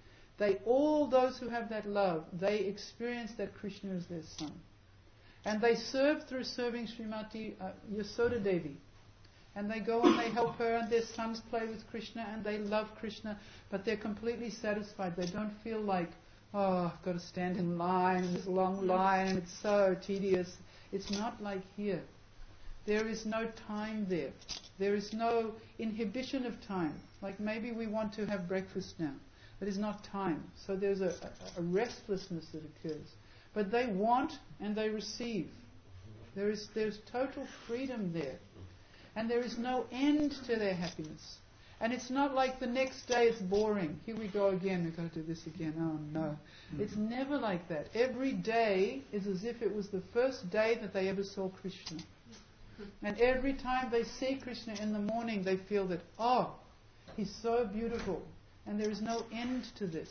all those who have that love, they experience that Krishna is their son. And they serve through serving Srimati Yasoda Devi. And they go and they help her, and their sons play with Krishna, and they love Krishna, but they're completely satisfied. They don't feel like, oh, I've got to stand in line, this long line, and it's so tedious. It's not like here. There is no time there. There is no inhibition of time. Like maybe we want to have breakfast now. That is not time. So there's a restlessness that occurs. But they want and they receive. There's total freedom there. And there is no end to their happiness. And it's not like the next day it's boring. Here we go again, we've got to do this again. Oh no. It's never like that. Every day is as if it was the first day that they ever saw Krishna. And every time they see Krishna in the morning, they feel that, oh, he's so beautiful. And there is no end to this.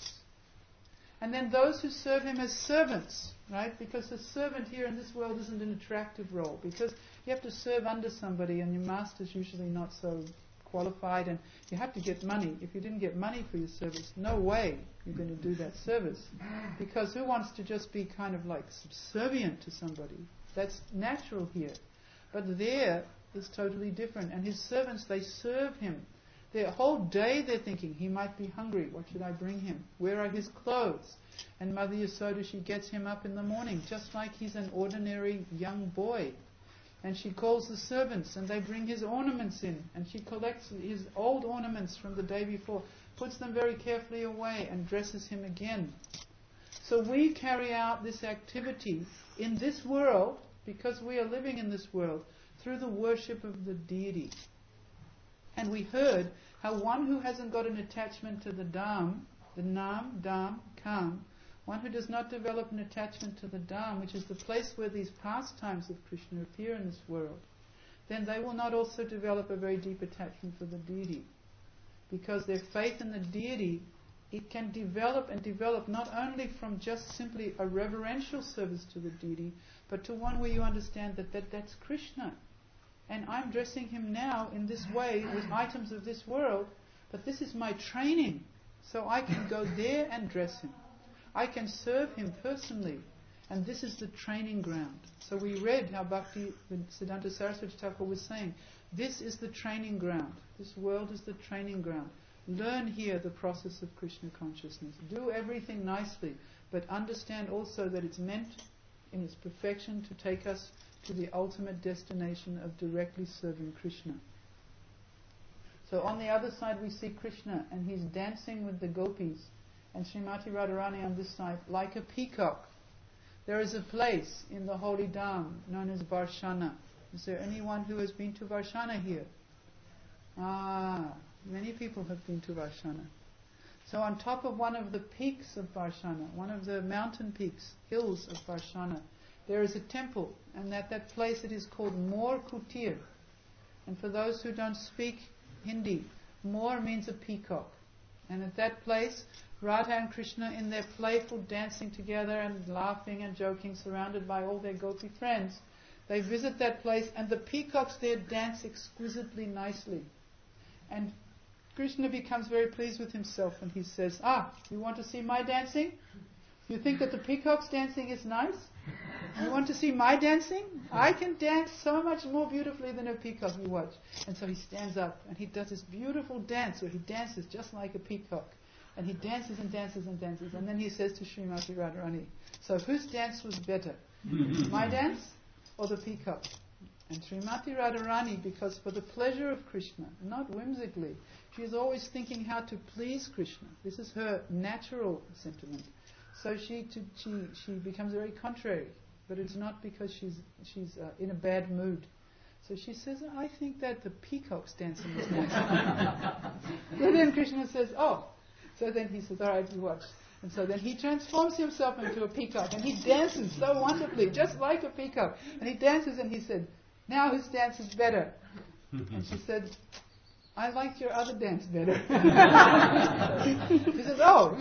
And then those who serve him as servants, right? Because a servant here in this world isn't an attractive role. Because you have to serve under somebody, and your master's usually not so qualified, and you have to get money. If you didn't get money for your service, no way you're going to do that service. Because who wants to just be kind of like subservient to somebody? That's natural here. But there is totally different. And his servants, they serve him. Their whole day they're thinking, he might be hungry, what should I bring him? Where are his clothes? And Mother Yasoda, she gets him up in the morning, just like he's an ordinary young boy. And she calls the servants, and they bring his ornaments in. And she collects his old ornaments from the day before, puts them very carefully away, and dresses him again. So we carry out this activity in this world, because we are living in this world, through the worship of the deity. And we heard how one who hasn't got an attachment to the Dham, the Nam, Dham, Kam, one who does not develop an attachment to the Dham, which is the place where these pastimes of Krishna appear in this world, then they will not also develop a very deep attachment for the deity. Because their faith in the deity, it can develop and develop not only from just simply a reverential service to the deity, but to one where you understand that's Krishna. And I'm dressing him now in this way with items of this world, but this is my training. So I can go there and dress him. I can serve him personally. And this is the training ground. So we read how Bhakti Siddhanta Saraswati Thakur was saying, this is the training ground. This world is the training ground. Learn here the process of Krishna consciousness. Do everything nicely, but understand also that it's meant in its perfection to take us to the ultimate destination of directly serving Krishna. So on the other side we see Krishna, and he's dancing with the gopis, and Srimati Radharani on this side like a peacock. There is a place in the holy Dham known as Varshana. Is there anyone who has been to Varshana here? Many people have been to Varshana. So on top of one of the peaks of Varshana, one of the mountain peaks, hills of Varshana, there is a temple, and at that place it is called Mor Kutir. And for those who don't speak Hindi, Mor means a peacock. And at that place, Radha and Krishna, in their playful dancing together and laughing and joking, surrounded by all their gopi friends, they visit that place, and the peacocks there dance exquisitely nicely. And Krishna becomes very pleased with himself, and he says, you want to see my dancing? You think that the peacock's dancing is nice? You want to see my dancing? I can dance so much more beautifully than a peacock, you watch. And so he stands up, and he does this beautiful dance where he dances just like a peacock. And he dances and dances and dances. And then he says to Srimati Radharani, so whose dance was better? My dance or the peacock? And Srimati Radharani, because for the pleasure of Krishna, not whimsically, she is always thinking how to please Krishna. This is her natural sentiment. So she becomes very contrary, but it's not because she's in a bad mood. So she says, I think that the peacock's dancing is nice. So then Krishna says, So then he says, all right, you watch. And so then he transforms himself into a peacock, and he dances so wonderfully, just like a peacock. And he dances, and he said, now whose dance is better? And she said, I liked your other dance better. He says,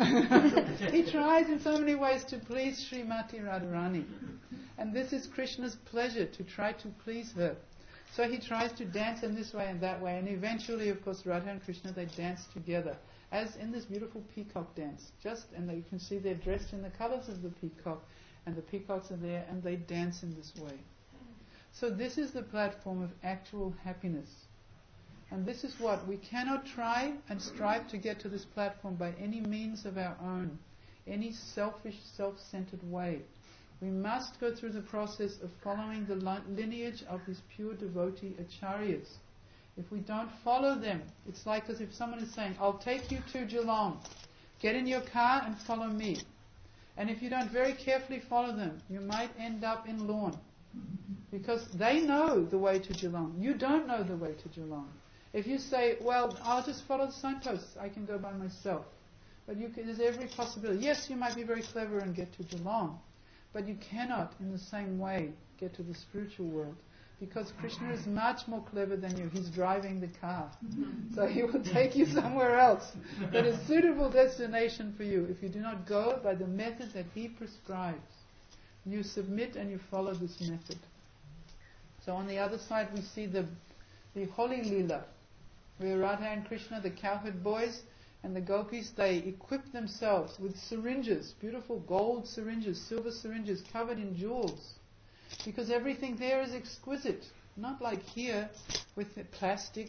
he tries in so many ways to please Srimati Radharani. And this is Krishna's pleasure, to try to please her. So he tries to dance in this way and that way, and eventually, of course, Radha and Krishna, they dance together, as in this beautiful peacock dance. And you can see they're dressed in the colors of the peacock, and the peacocks are there, and they dance in this way. So this is the platform of actual happiness. And this is what we cannot try and strive to get to this platform by any means of our own, any selfish, self-centered way. We must go through the process of following the lineage of these pure devotee acharyas. If we don't follow them, it's like as if someone is saying, I'll take you to Geelong. Get in your car and follow me. And if you don't very carefully follow them, you might end up in Lorne. Because they know the way to Geelong. You don't know the way to Geelong. If you say, well, I'll just follow the signposts, I can go by myself. But there's every possibility. Yes, you might be very clever and get to Geelong, but you cannot in the same way get to the spiritual world. Because Krishna is much more clever than you. He's driving the car. So he will take you somewhere else that is a suitable destination for you if you do not go by the method that he prescribes. You submit and you follow this method. So on the other side we see the Holy Leela, where Radha and Krishna, the cowherd boys, and the gopis, they equip themselves with syringes, beautiful gold syringes, silver syringes covered in jewels. Because everything there is exquisite. Not like here with the plastic,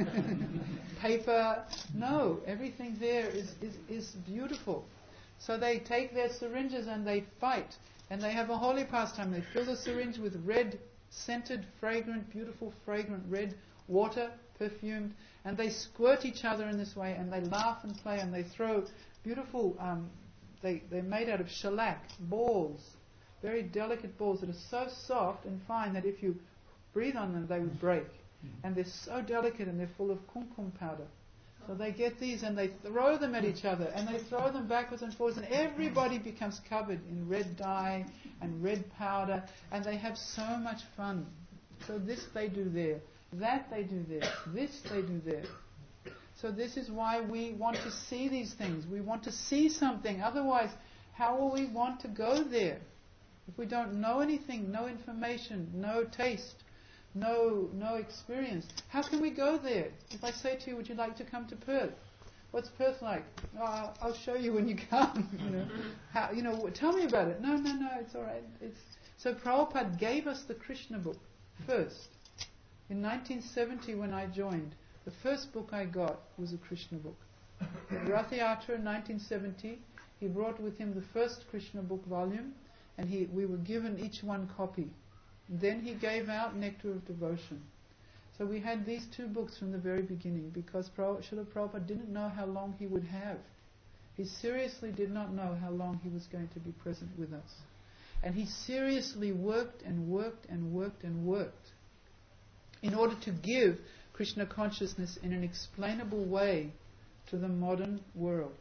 paper. No, everything there is beautiful. So they take their syringes and they fight. And they have a holy pastime. They fill the syringe with red, scented, fragrant, beautiful, fragrant red water, perfumed. And they squirt each other in this way. And they laugh and play. And they throw beautiful, they're made out of shellac, balls. Very delicate balls that are so soft and fine that if you breathe on them, they would break. And they're so delicate and they're full of kumkum powder. So they get these and they throw them at each other and they throw them backwards and forwards and everybody becomes covered in red dye and red powder and they have so much fun. So this they do there, that they do there, this they do there. So this is why we want to see these things. We want to see something. Otherwise, how will we want to go there? If we don't know anything, no information, no taste, no experience, how can we go there? If I say to you, would you like to come to Perth? What's Perth like? Oh, I'll show you when you come. Tell me about it. No, it's all right. So Prabhupada gave us the Krishna book first. In 1970 when I joined, the first book I got was a Krishna book. At Rath Yatra in 1970, he brought with him the first Krishna book volume and we were given each one copy. Then he gave out Nectar of Devotion. So we had these two books from the very beginning because Srila Prabhupada didn't know how long he would have. He seriously did not know how long he was going to be present with us. And he seriously worked and worked and worked and worked in order to give Krishna consciousness in an explainable way to the modern world.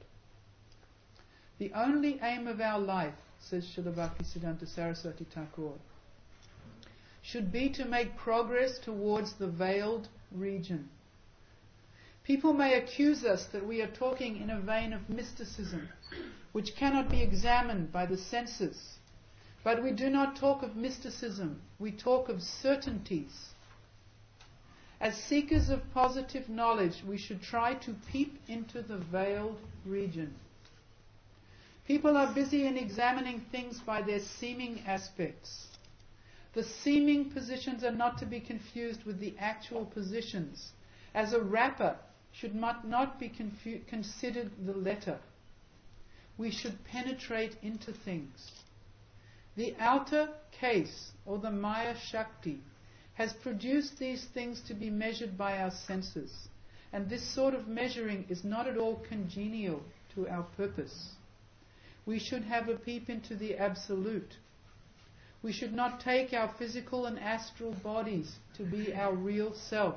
The only aim of our life, says Srila Bhaktisiddhanta Saraswati Thakur, should be to make progress towards the veiled region. People may accuse us that we are talking in a vein of mysticism, which cannot be examined by the senses. But we do not talk of mysticism, we talk of certainties. As seekers of positive knowledge, we should try to peep into the veiled region. People are busy in examining things by their seeming aspects. The seeming positions are not to be confused with the actual positions, as a wrapper should not be considered the letter. We should penetrate into things. The outer case, or the Maya Shakti, has produced these things to be measured by our senses, and this sort of measuring is not at all congenial to our purpose. We should have a peep into the Absolute. We should not take our physical and astral bodies to be our real self.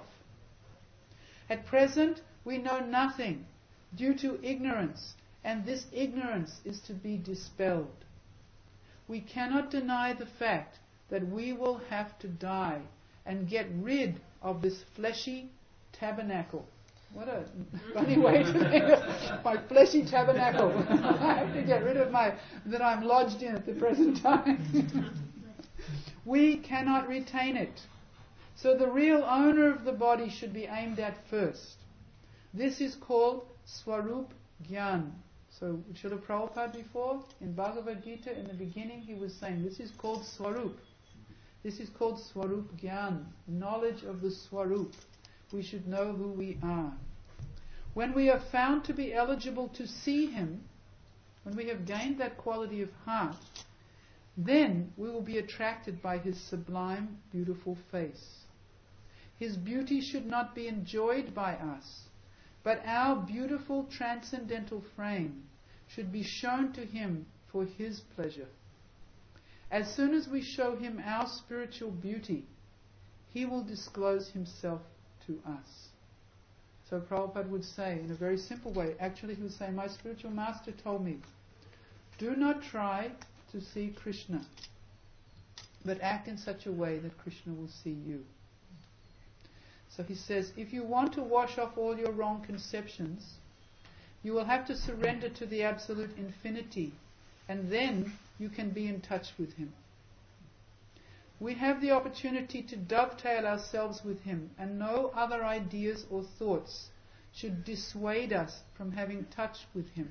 At present, we know nothing due to ignorance, and this ignorance is to be dispelled. We cannot deny the fact that we will have to die and get rid of this fleshy tabernacle. What a funny way to think of my fleshy tabernacle. I have to get rid of that I'm lodged in at the present time. We cannot retain it. So the real owner of the body should be aimed at first. This is called Swarup Gyan. So Srila Prabhupada before, in Bhagavad Gita, in the beginning, he was saying, this is called Swarup. This is called Swarup Gyan, knowledge of the Swarup. We should know who we are. When we are found to be eligible to see Him, when we have gained that quality of heart, then we will be attracted by His sublime, beautiful face. His beauty should not be enjoyed by us, but our beautiful transcendental frame should be shown to Him for His pleasure. As soon as we show Him our spiritual beauty, He will disclose Himself to us. So Prabhupada would say, in a very simple way, actually he would say, my spiritual master told me, do not try to see Krishna, but act in such a way that Krishna will see you. So he says, if you want to wash off all your wrong conceptions, you will have to surrender to the absolute infinity, and then you can be in touch with Him. We have the opportunity to dovetail ourselves with Him, and no other ideas or thoughts should dissuade us from having touch with Him.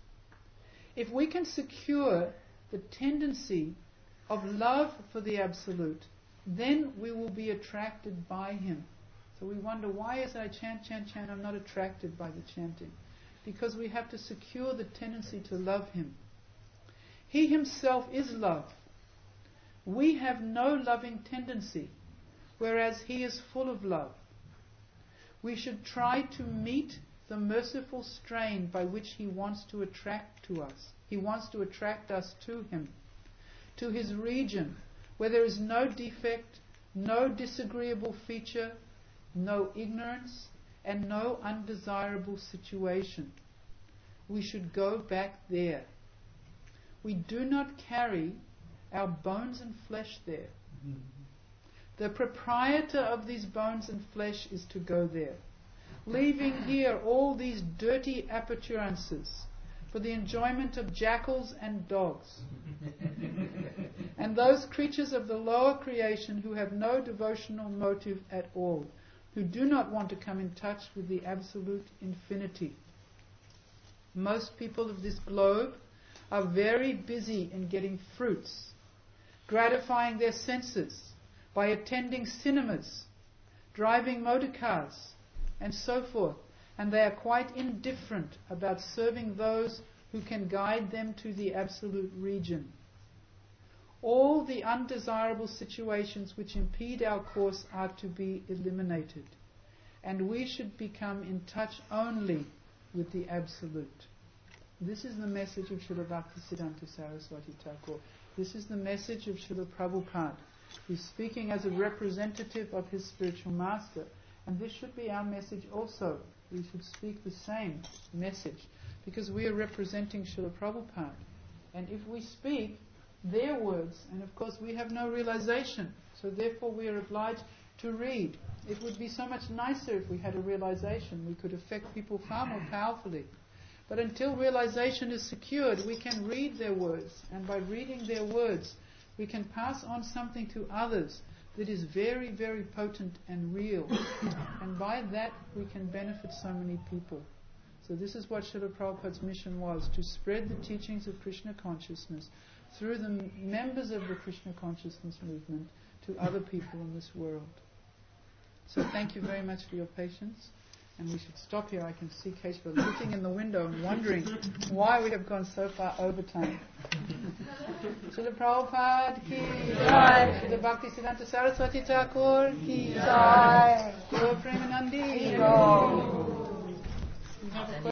If we can secure the tendency of love for the Absolute, then we will be attracted by Him. So we wonder, why is I chant, I'm not attracted by the chanting? Because we have to secure the tendency to love Him. He Himself is love. We have no loving tendency, whereas He is full of love. We should try to meet the merciful strain by which He wants to attract to us. He wants to attract us to Him, to His region, where there is no defect, no disagreeable feature, no ignorance, and no undesirable situation. We should go back there. We do not carry our bones and flesh there. The proprietor of these bones and flesh is to go there, leaving here all these dirty appurtenances for the enjoyment of jackals and dogs, and those creatures of the lower creation who have no devotional motive at all, who do not want to come in touch with the absolute infinity. Most people of this globe are very busy in getting fruits, gratifying their senses by attending cinemas, driving motor cars, and so forth, and they are quite indifferent about serving those who can guide them to the absolute region. All the undesirable situations which impede our course are to be eliminated, and we should become in touch only with the absolute. This is the message of Srila Bhaktisiddhanta Saraswati Thakur. This is the message of Srila Prabhupada. He's speaking as a representative of his spiritual master, and this should be our message also. We should speak the same message, because we are representing Srila Prabhupada. And if we speak their words, and of course we have no realization, so therefore we are obliged to read. It would be so much nicer if we had a realization. We could affect people far more powerfully. But until realization is secured, we can read their words, and by reading their words, we can pass on something to others that is very, very potent and real. And by that, we can benefit so many people. So this is what Srila Prabhupada's mission was, to spread the teachings of Krishna consciousness through the members of the Krishna consciousness movement to other people in this world. So thank you very much for your patience. And we should stop here. I can see Keshava looking in the window and wondering why we have gone so far over time. Srila Prabhupada ki jai. Srila Bhaktisiddhanta Saraswati Thakur ki jai. Gaur Premanandi.